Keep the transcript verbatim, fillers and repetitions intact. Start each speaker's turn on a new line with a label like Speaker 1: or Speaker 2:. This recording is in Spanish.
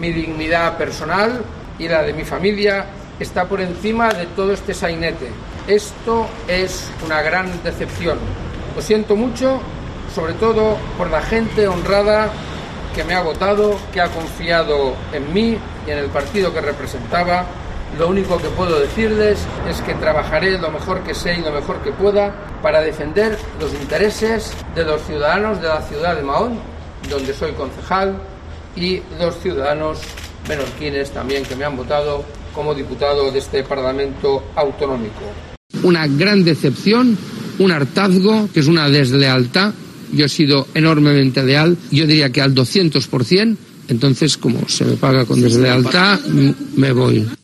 Speaker 1: Mi dignidad personal y la de mi familia está por encima de todo este sainete. Esto es una gran decepción. Lo siento mucho, sobre todo por la gente honrada que me ha votado, que ha confiado en mí y en el partido que representaba. Lo único que puedo decirles es que trabajaré lo mejor que sé y lo mejor que pueda para defender los intereses de los ciudadanos de la ciudad de Mahón, donde soy concejal, y los ciudadanos menorquines también que me han votado como diputado de este Parlamento autonómico. Una gran decepción, un hartazgo, que es una deslealtad. Yo he sido enormemente leal, yo diría que al doscientos por ciento, entonces como se me paga con deslealtad, me voy.